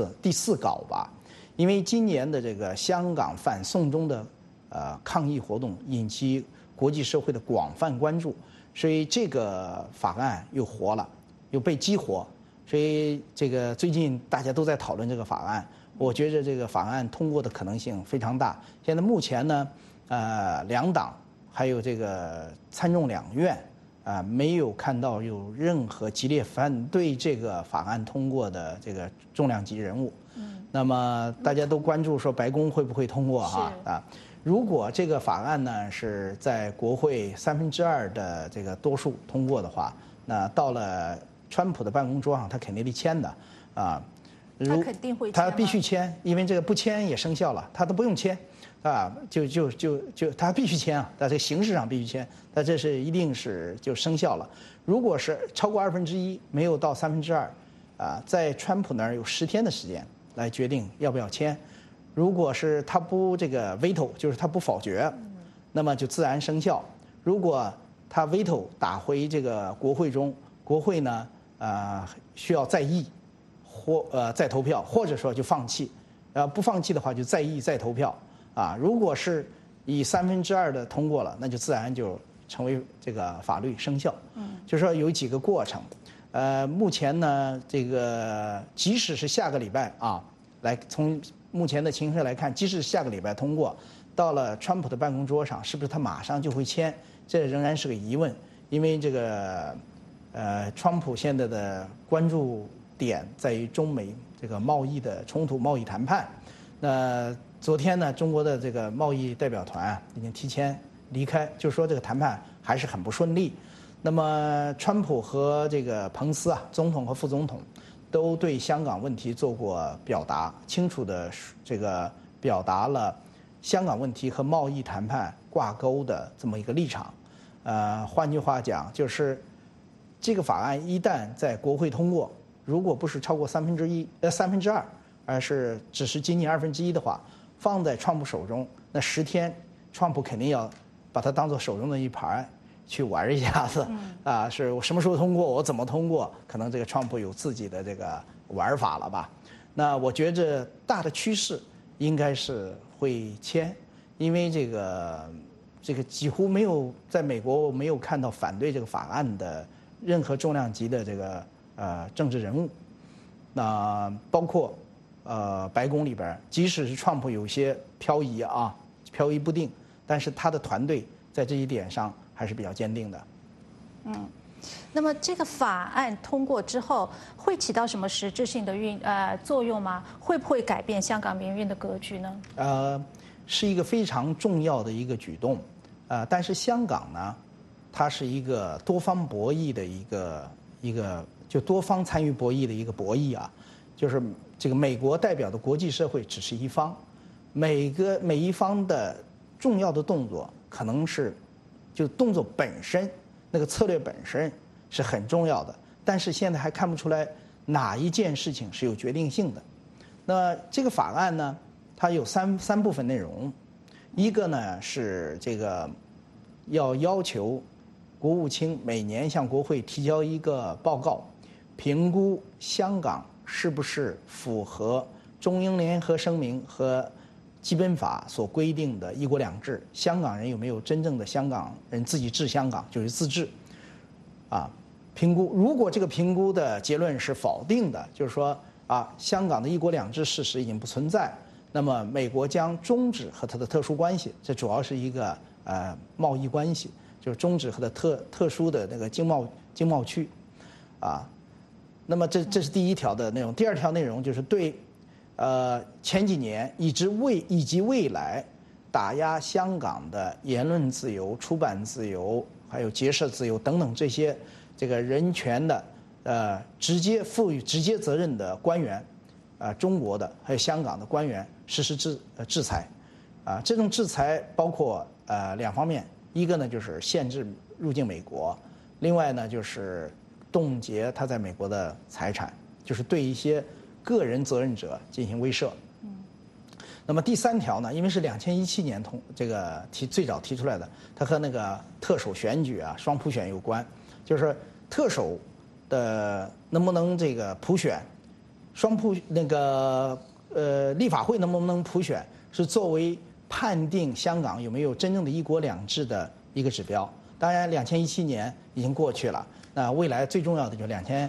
S11: 4稿吧。因为今年的这个香港反送中的抗议活动引起国际社会的广泛关注，所以这个法案又活了。 有被激活，所以这个最近大家都在讨论这个法案。我觉得这个法案通过的可能性非常大。现在目前呢，两党还有这个参众两院没有看到有任何激烈反对这个法案通过的这个重量级人物。那么大家都关注说白宫会不会通过如果这个法案呢是在国会2/3的这个多数通过的话，那到了川普的办公桌上，他肯定得签的
S1: 他肯定会签，
S11: 他必须签，因为这个不签也生效了，他都不用签他必须签在这个形式上必须签，但这是一定是就生效了。如果是超过1/2，没有到2/3在川普那儿有10天的时间来决定要不要签。如果是他不这个 veto， 就是他不否决，那么就自然生效。如果他 veto 打回这个国会中，国会呢需要再议或再投票，或者说就放弃，不放弃的话就再议再投票如果是以2/3的通过了，那就自然就成为这个法律生效。就是说有几个过程。目前呢，这个即使是下个礼拜来从目前的情势来看，即使下个礼拜通过，到了川普的办公桌上，是不是他马上就会签？这仍然是个疑问，因为这个川普现在的关注点在于中美这个贸易的冲突、贸易谈判。那昨天呢，中国的这个贸易代表团已经提前离开，就是说这个谈判还是很不顺利。那么川普和这个彭斯总统和副总统都对香港问题做过表达，清楚的这个表达了香港问题和贸易谈判挂钩的这么一个立场。换句话讲，就是这个法案一旦在国会通过，如果不是超过2/3，而是只是仅仅1/2的话，放在川普手中，那10天，川普肯定要把它当做手中的一盘去玩一下子是我什么时候通过，我怎么通过，可能这个川普有自己的这个玩法了吧。那我觉着大的趋势应该是会签，因为这个几乎没有在美国没有看到反对这个法案的任何重量级的这个政治人物。那包括白宫里边，即使是川普有些漂移不定，但是他的团队在这一点上还是比较坚定的。
S1: 那么这个法案通过之后，会起到什么实质性的作用吗？会不会改变香港民运的格局呢？
S11: 是一个非常重要的一个举动。但是香港呢，它是一个多方博弈的一个就多方参与博弈的一个博弈就是这个美国代表的国际社会只是一方，每一方的重要的动作可能是就动作本身那个策略本身是很重要的，但是现在还看不出来哪一件事情是有决定性的。那这个法案呢，它有三部分内容，一个呢是这个要求国务卿每年向国会提交一个报告，评估香港是不是符合中英联合声明和基本法所规定的一国两制，香港人有没有真正的香港人自己治香港，就是自治评估。如果这个评估的结论是否定的，就是说香港的一国两制事实已经不存在，那么美国将终止和它的特殊关系，这主要是一个贸易关系，就是终止和它特殊的那个经贸区那么这是第一条的内容。第二条内容就是对前几年以及未来打压香港的言论自由、出版自由还有结社自由等等这些这个人权的直接赋予直接责任的官员中国的还有香港的官员实施制裁这种制裁包括两方面，一个呢就是限制入境美国，另外呢就是冻结他在美国的财产，就是对一些个人责任者进行威慑。那么第三条呢，因为是2017年最早提出来的，它和那个特首选举双普选有关，就是特首的能不能这个普选，立法会能不能普选，是作为判定香港有没有真正的一国两制的一个指标。当然2017年已经过去了，那未来最重要的就是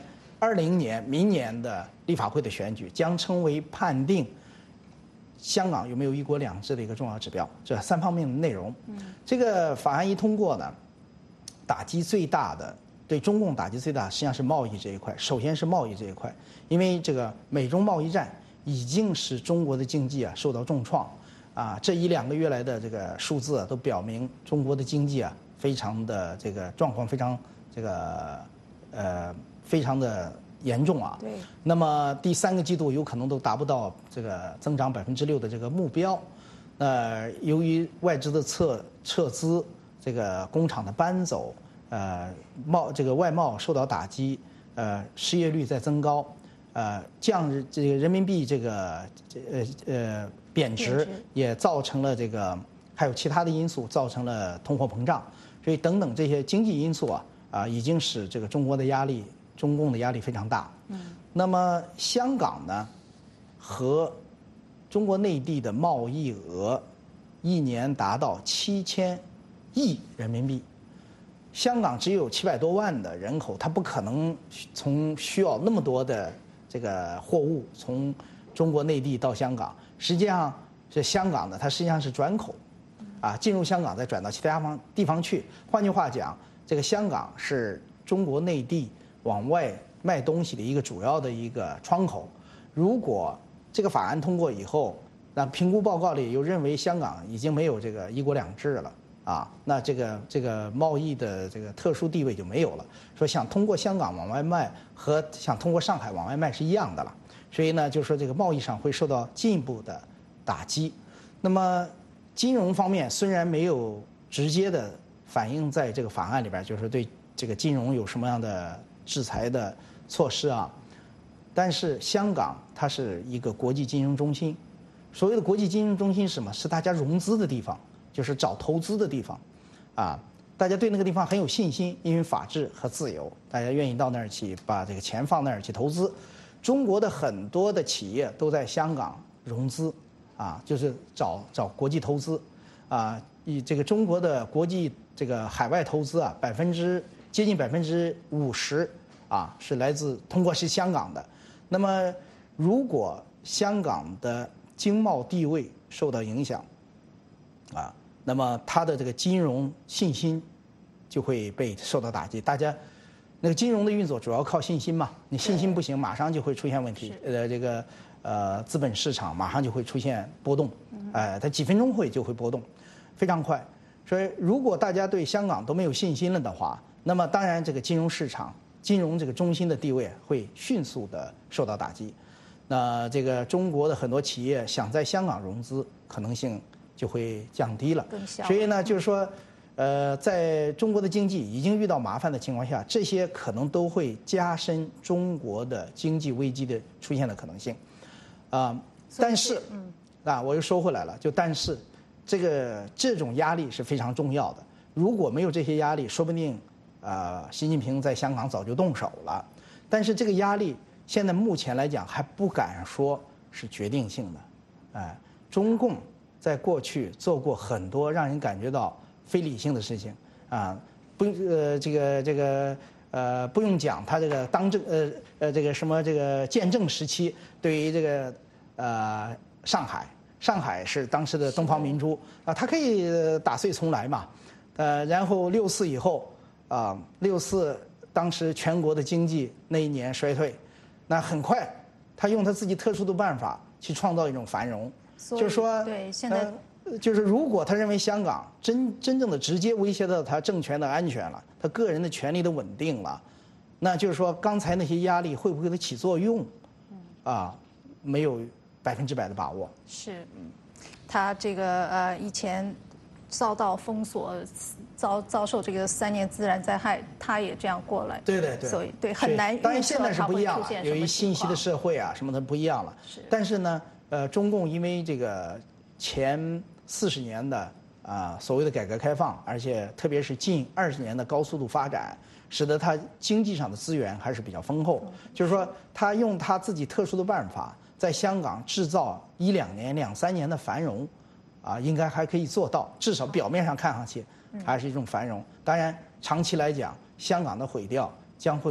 S11: 2020年明年的立法会的选举将成为判定香港有没有一国两制的一个重要指标，这3方面的内容。这个法案一通过呢，打击最大的，对中共打击最大实际上是贸易这一块。首先是贸易这一块，因为这个美中贸易战已经使中国的经济受到重创啊。这1-2个月来的这个数字都表明中国的经济非常的这个状况非常这个非常的严重啊。
S1: 对。
S11: 那么第3个季度有可能都达不到这个增长6%的这个目标。由于外资的撤资，这个工厂的搬走，这个外贸受到打击，失业率在增高，这个人民币这个贬值也造成了这个，还有其他的因素造成了通货膨胀，所以等等这些经济因素已经使这个中共的压力非常大。那么香港呢，和中国内地的贸易额1年达到7000亿人民币。香港只有700多万的人口，它不可能需要那么多的这个货物从中国内地到香港。实际上，这香港呢，它实际上是转口，进入香港再转到其他地方去。换句话讲，这个香港是中国内地往外卖东西的一个主要的一个窗口。如果这个法案通过以后，那评估报告里又认为香港已经没有这个一国两制了那这个贸易的这个特殊地位就没有了。说想通过香港往外卖和想通过上海往外卖是一样的了。所以呢，就是说这个贸易上会受到进一步的打击。那么金融方面虽然没有直接的反映在这个法案里边，就是对这个金融有什么样的制裁的措施但是香港它是一个国际金融中心。所谓的国际金融中心是什么？是大家融资的地方，就是找投资的地方大家对那个地方很有信心，因为法治和自由，大家愿意到那儿去把这个钱放那儿去投资。中国的很多的企业都在香港融资就是找国际投资以这个中国的国际这个海外投资接近50%是来自通过是香港的。那么如果香港的经贸地位受到影响那么它的这个金融信心就会被受到打击。大家那个金融的运作主要靠信心嘛，你信心不行，马上就会出现问题。这个资本市场马上就会出现波动，它几分钟就会波动，非常快。所以如果大家对香港都没有信心了的话，那么当然这个金融市场、金融这个中心的地位会迅速的受到打击。那这个中国的很多企业想在香港融资可能性就会降低了。所以呢，就是说，在中国的经济已经遇到麻烦的情况下，这些可能都会加深中国的经济危机的出现的可能性。但是我又说回来了，但是这种压力是非常重要的。如果没有这些压力，说不定习近平在香港早就动手了。但是这个压力现在目前来讲还不敢说是决定性的。中共在过去做过很多让人感觉到非理性的事情不用讲，他这个这个什么这个建政时期，对于这个上海是当时的东方明珠它可以打碎重来嘛。然后64以后64当时全国的经济那一年衰退，那很快他用他自己特殊的办法去创造一种繁荣。就是说，
S1: 对，现在
S11: 就是如果他认为香港真正的直接威胁到他政权的安全了，他个人的权利的稳定了，那就是说刚才那些压力会不会起作用？没有100%的把握。
S1: 是，他这个以前遭到封锁，遭受这个3年自然灾害，他也这样过来。
S11: 对，
S1: 所以很难预测。
S11: 当然现在是不一样了，由于信息的社会什么的不一样了。但是呢，中共因为这个前40年的所谓的改革开放，而且特别是近20年的高速度发展，使得它经济上的资源还是比较丰厚。就是说，他用他自己特殊的办法，在香港制造1-2年、2-3年的繁荣，应该还可以做到，至少表面上看上去还是一种繁荣。当然，长期来讲，香港的毁掉将会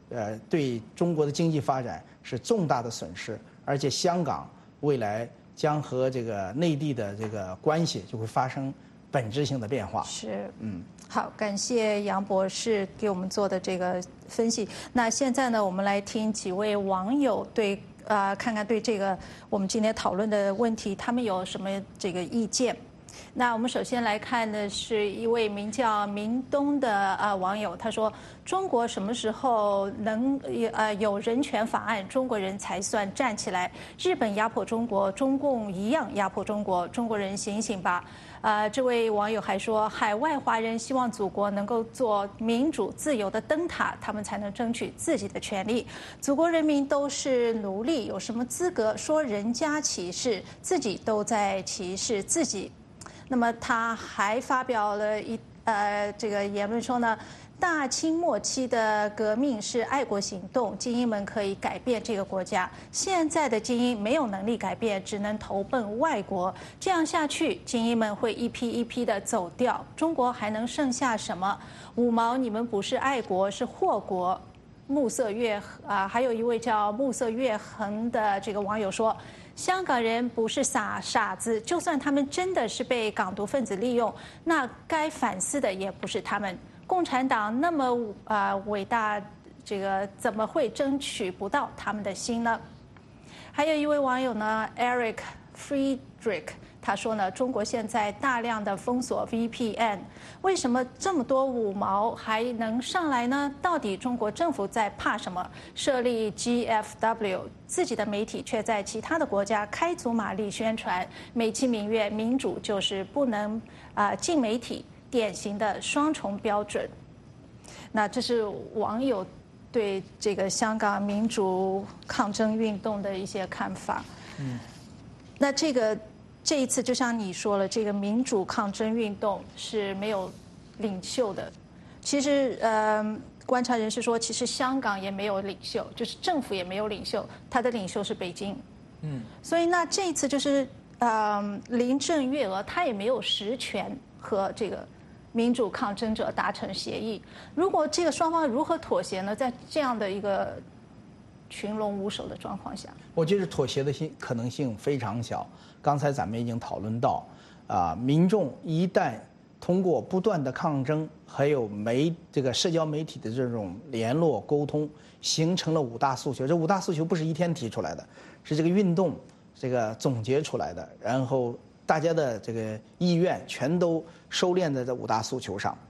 S11: 对中国的经济发展是重大的损失，而且香港未来将和这个内地的这个关系就会发生本质性的变化。
S1: 是，好，感谢杨博士给我们做的这个分析。那现在呢，我们来听几位网友看看对这个我们今天讨论的问题，他们有什么这个意见。那我们首先来看的是一位名叫明东的网友，他说：中国什么时候能有人权法案，中国人才算站起来？日本压迫中国，中共一样压迫中国，中国人醒醒吧！这位网友还说，海外华人希望祖国能够做民主自由的灯塔，他们才能争取自己的权利。祖国人民都是奴隶，有什么资格说人家歧视，自己都在歧视自己？那么他还发表了这个言论说呢，大清末期的革命是爱国行动，精英们可以改变这个国家。现在的精英没有能力改变，只能投奔外国。这样下去，精英们会一批一批的走掉，中国还能剩下什么？5毛，你们不是爱国，是祸国。还有一位叫暮色月恒的这个网友说，香港人不是傻子，就算他们真的是被港独分子利用，那该反思的也不是他们。共产党那么伟大，这个怎么会争取不到他们的心呢？还有一位网友呢 ，Eric Friedrich， 他说呢，中国现在大量的封锁 VPN， 为什么这么多5毛还能上来呢？到底中国政府在怕什么？设立 GFW， 自己的媒体却在其他的国家开足马力宣传，美其名曰民主，就是不能进媒体，典型的双重标准。那这是网友对这个香港民主抗争运动的一些看法。那这一次就像你说了，这个民主抗争运动是没有领袖的。其实观察人士说，其实香港也没有领袖，就是政府也没有领袖，他的领袖是北京。所以那这一次就是林郑月娥她也没有实权和这个民主抗争者达成协议。如果这个双方如何妥协呢？在这样的一个群龙无首的状况下，
S11: 我觉得妥协的可能性非常小。刚才咱们已经讨论到，民众一旦通过不断的抗争，还有这个社交媒体的这种联络沟通，形成了5大诉求。这5大诉求不是一天提出来的，是这个运动这个总结出来的，然后大家的这个意愿全都收敛在这5大诉求上。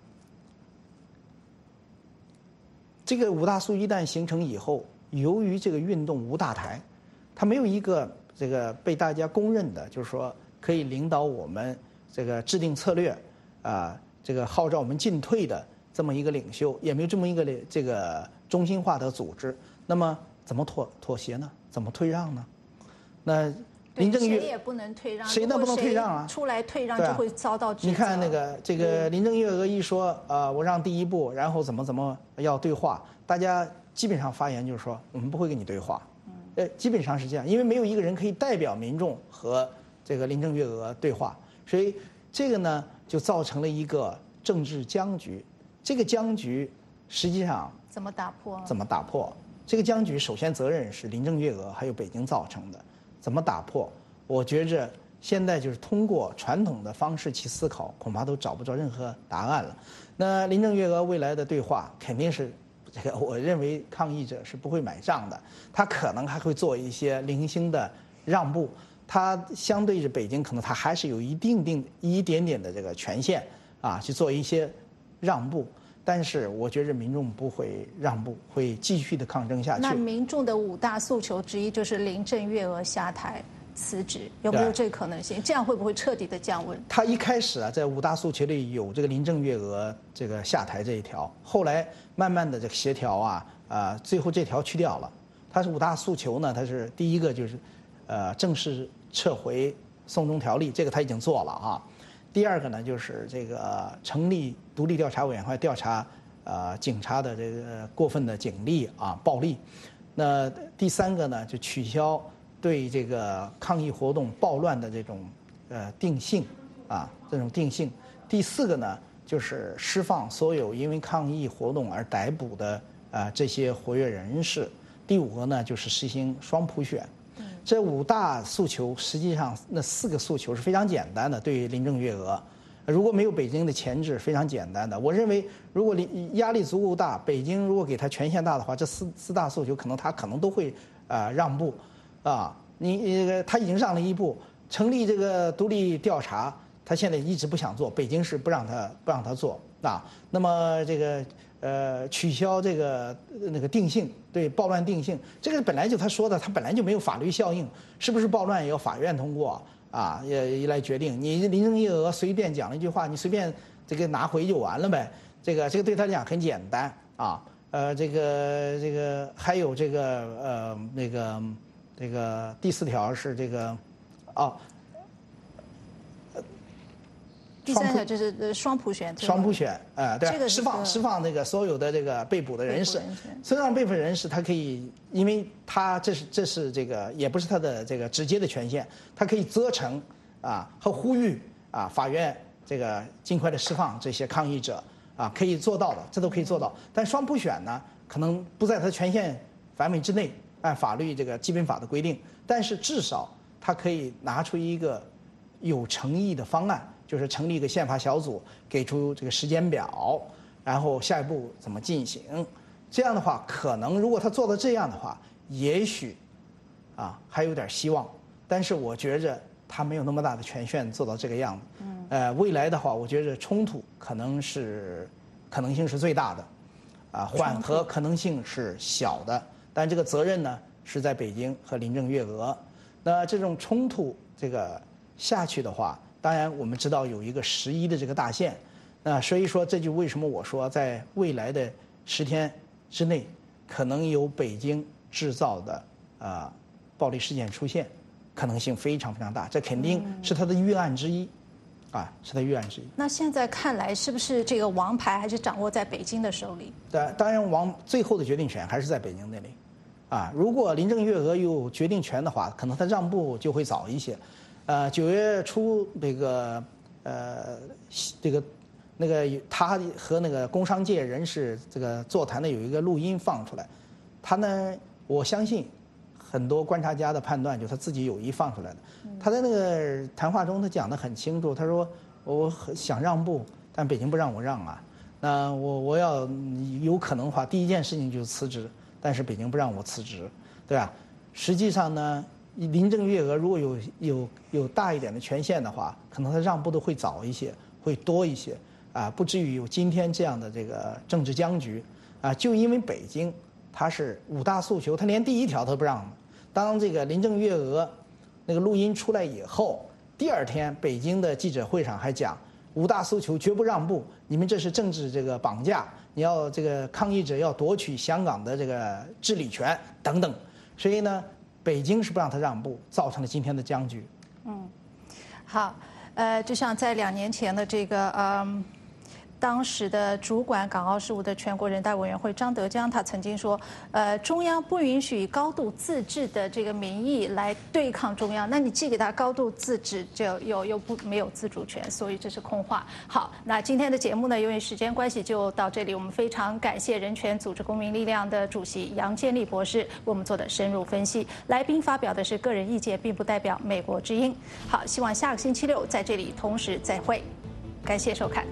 S11: 这个5大诉求一旦形成以后，由于这个运动无大台，它没有一个这个被大家公认的，就是说可以领导我们这个制定策略这个号召我们进退的这么一个领袖，也没有这么一个这个中心化的组织。那么怎么妥协呢？怎么退让呢？那林郑月
S1: 谁也不能退让，
S11: 谁都不能退让啊！
S1: 出来退让就会遭到指责。
S11: 你看这个林郑月娥一说我让第一步，然后怎么要对话，大家基本上发言就是说我们不会跟你对话。基本上是这样，因为没有一个人可以代表民众和这个林郑月娥对话，所以这个呢就造成了一个政治僵局。这个僵局实际上
S1: 怎么打破？
S11: 怎么打破？这个僵局首先责任是林郑月娥还有北京造成的。怎么打破？我觉着现在就是通过传统的方式去思考，恐怕都找不着任何答案了。那林郑月娥未来的对话肯定是这个，我认为抗议者是不会买账的，他可能还会做一些零星的让步。他相对着北京，可能他还是有一点点的这个权限去做一些让步。但是我觉着民众不会让步，会继续的抗争下去。
S1: 那民众的5大诉求之一就是林郑月娥下台辞职，有没有这个可能性？这样会不会彻底的降温？
S11: 他一开始在5大诉求里有这个林郑月娥这个下台这一条，后来慢慢的这个协调最后这条去掉了。他是5大诉求呢，他是第一个就是正式撤回送中条例，这个他已经做了第二个呢，就是这个成立独立调查委员会调查警察的这个过分的警力暴力。那第3个呢，就取消对这个抗议活动暴乱的这种定性这种定性。第4个呢，就是释放所有因为抗议活动而逮捕的这些活跃人士。第5个呢就是实行双普选。这5大诉求实际上那4个诉求是非常简单的，对于林郑月娥。如果没有北京的钳制，非常简单的。我认为，如果压力足够大，北京如果给他权限大的话，这四大诉求他可能都会让步，啊，他已经让了一步，成立这个独立调查，他现在一直不想做，北京是不让他做啊。那么这个取消这个那个定性，对暴乱定性，这个本来就他说的，他本来就没有法律效应，是不是暴乱也要法院通过？啊，也来决定。你林郑月娥随便讲了一句话，你随便这个拿回就完了呗。这个对他来讲很简单啊。这个还有这个这个第4条是这个
S1: 第3条就是双普选。
S11: 双普选，对，
S1: 这个
S11: 释放那个所有的这个被捕的人士，虽然被捕人士他可以，因为他这是这个也不是他的这个直接的权限，他可以责成和呼吁法院这个尽快的释放这些抗议者可以做到的，这都可以做到。但双普选呢，可能不在他的权限范围之内，按法律这个基本法的规定，但是至少他可以拿出一个有诚意的方案。就是成立一个宪法小组，给出这个时间表，然后下一步怎么进行。这样的话，可能如果他做到这样的话，也许还有点希望。但是我觉着他没有那么大的权限做到这个样子。未来的话，我觉着冲突可能性是最大的，缓和可能性是小的。但这个责任呢是在北京和林郑月娥。那这种冲突这个下去的话。当然，我们知道有一个11的这个大限，所以说这就为什么我说在未来的10天之内，可能有北京制造的暴力事件出现，可能性非常非常大，这肯定是他的预案之一，是他预案之一。
S1: 那现在看来，是不是这个王牌还是掌握在北京的手里？
S11: 当然，最后的决定权还是在北京那里，如果林郑月娥有决定权的话，可能他让步就会早一些。9月初那个他和那个工商界人士这个座谈的有一个录音放出来，他呢，我相信很多观察家的判断就是他自己有意放出来的。他在那个谈话中他讲得很清楚，他说我想让步，但北京不让我让那我要有可能的话，第一件事情就是辞职，但是北京不让我辞职，对吧？实际上呢。林郑月娥如果有大一点的权限的话，可能他让步的会早一些，会多一些，不至于有今天这样的这个政治僵局，就因为北京它是5大诉求，它连第1条都不让。当这个林郑月娥那个录音出来以后，第2天北京的记者会上还讲5大诉求绝不让步，你们这是政治这个绑架，你要这个抗议者要夺取香港的这个治理权等等，所以呢。北京是不让他让步，造成了今天的僵局。
S1: 好，就像在2年前的这个当时的主管港澳事务的全国人大委员会张德江，他曾经说，中央不允许以高度自治的这个名义来对抗中央，那你寄给他高度自治，就又没有自主权，所以这是空话。好，那今天的节目呢，由于时间关系就到这里，我们非常感谢人权组织公民力量的主席杨建立博士为我们做的深入分析。来宾发表的是个人意见，并不代表美国之音。好，希望下个星期6在这里同时再会，感谢收看。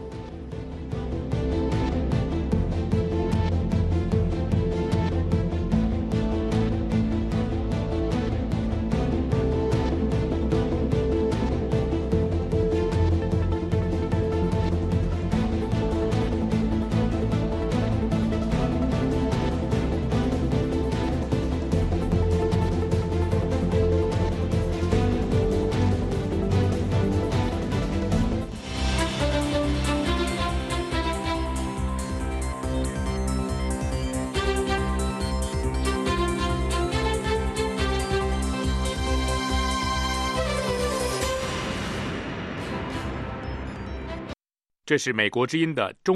S12: 这是美国之音的中